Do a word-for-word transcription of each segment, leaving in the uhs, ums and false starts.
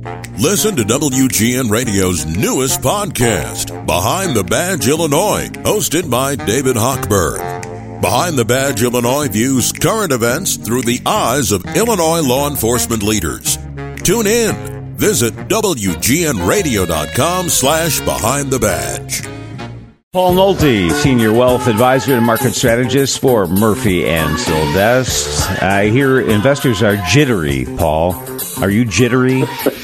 Listen to W G N Radio's newest podcast, Behind the Badge Illinois, hosted by David Hochberg. Behind the Badge Illinois views current events through the eyes of Illinois law enforcement leaders. Tune in. Visit W G N radio dot com slash behind the badge. Paul Nolte, Senior Wealth Advisor and Market Strategist for Murphy and Sylvester. I hear investors are jittery, Paul. Are you jittery?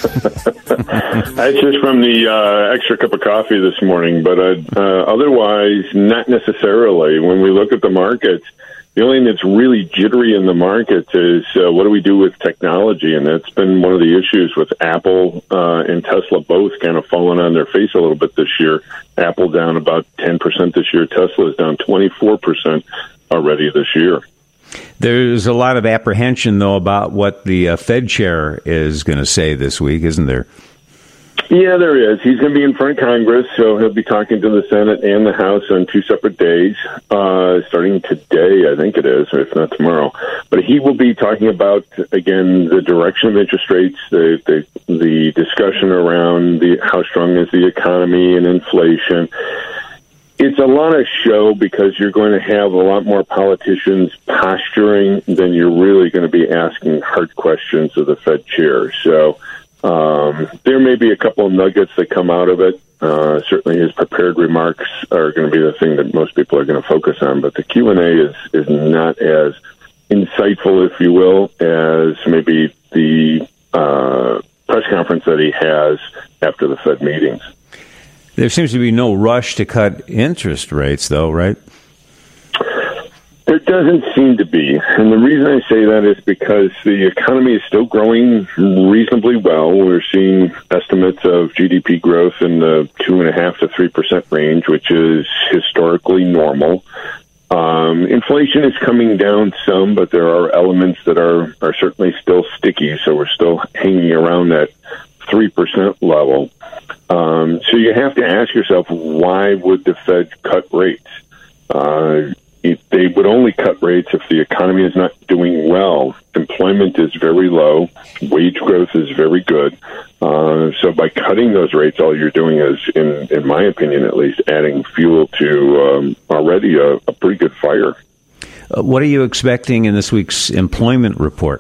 That's just from the uh, extra cup of coffee this morning, but uh, uh, otherwise, not necessarily. When we look at the markets, the only thing that's really jittery in the markets is uh, what do we do with technology? And that's been one of the issues with Apple uh, and Tesla both kind of falling on their face a little bit this year. Apple down about ten percent this year. Tesla is down twenty-four percent already this year. There's a lot of apprehension, though, about what the uh, Fed chair is going to say this week, isn't there? Yeah, there is. He's going to be in front of Congress, so he'll be talking to the Senate and the House on two separate days, uh, starting today, I think it is, or if not tomorrow. But he will be talking about, again, the direction of interest rates, the the, the discussion around the how strong is the economy and inflation. It's a lot of show because you're going to have a lot more politicians posturing than you're really going to be asking hard questions of the Fed chair. So um, there may be a couple of nuggets that come out of it. Uh, certainly his prepared remarks are going to be the thing that most people are going to focus on. But the Q and A is, is not as insightful, if you will, as maybe the uh, press conference that he has after the Fed meetings. There seems to be no rush to cut interest rates, though, right? There doesn't seem to be. And the reason I say that is because the economy is still growing reasonably well. We're seeing estimates of G D P growth in the two point five to three percent range, which is historically normal. Um, inflation is coming down some, but there are elements that are, are certainly still sticky, so we're still hanging around that three percent level. Um, so you have to ask yourself, why would the Fed cut rates? Uh, if they would only cut rates if the economy is not doing well. Employment is very low. Wage growth is very good. Uh, so by cutting those rates, all you're doing is, in, in my opinion at least, adding fuel to um, already a, a pretty good fire. Uh, what are you expecting in this week's employment report?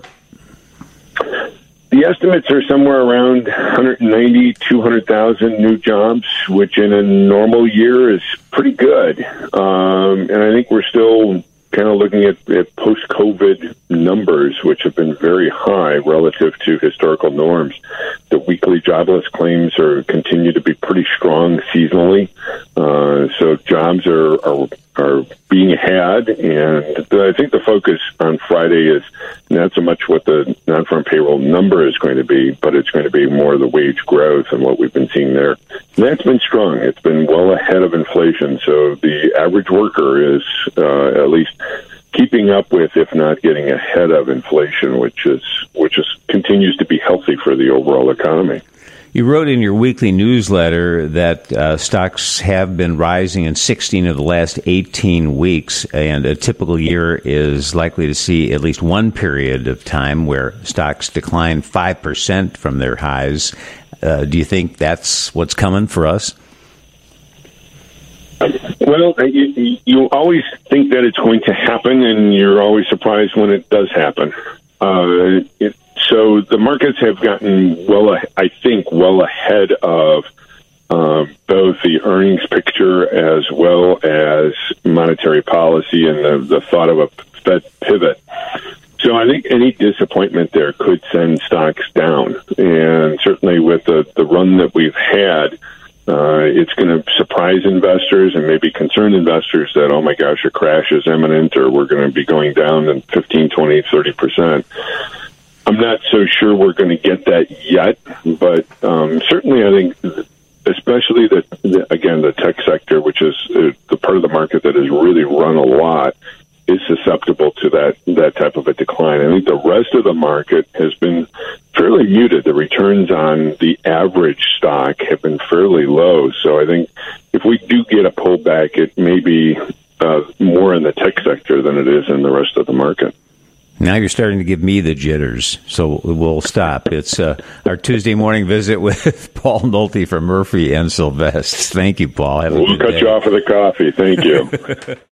The estimates are somewhere around one hundred ninety, two hundred thousand new jobs, which in a normal year is pretty good. Um, and I think we're still kind of looking at, at post-COVID numbers, which have been very high relative to historical norms. The weekly jobless claims are continue to be pretty strong seasonally. Uh, so jobs are, are are being had, and I think the focus on Friday is not so much what the non-farm payroll number is going to be, but it's going to be more the wage growth and what we've been seeing there. And that's been strong. It's been well ahead of inflation, so the average worker is uh, at least keeping up with, if not getting ahead of inflation, which is which is continues to be healthy for the overall economy. You wrote in your weekly newsletter that uh, stocks have been rising in sixteen of the last eighteen weeks, and a typical year is likely to see at least one period of time where stocks decline five percent from their highs. Uh, do you think that's what's coming for us? Well, you, you always think that it's going to happen, and you're always surprised when it does happen. Uh, it, So the markets have gotten well, I think, well ahead of uh, both the earnings picture as well as monetary policy and the, the thought of a Fed pivot. So I think any disappointment there could send stocks down. And certainly with the, the run that we've had, uh, it's going to surprise investors and maybe concerned investors that, oh, my gosh, a crash is imminent or we're going to be going down in fifteen, twenty, thirty percent. I'm not so sure we're going to get that yet, but um, certainly I think especially the, the, again, the tech sector, which is uh, the part of the market that has really run a lot, is susceptible to that, that type of a decline. I think the rest of the market has been fairly muted. The returns on the average stock have been fairly low. So I think if we do get a pullback, it may be uh, more in the tech sector than it is in the rest of the market. Now you're starting to give me the jitters, so we'll stop. It's uh, our Tuesday morning visit with Paul Nolte from Murphy and Sylvester. Thank you, Paul. Have a we'll good cut day. you off with a coffee. Thank you.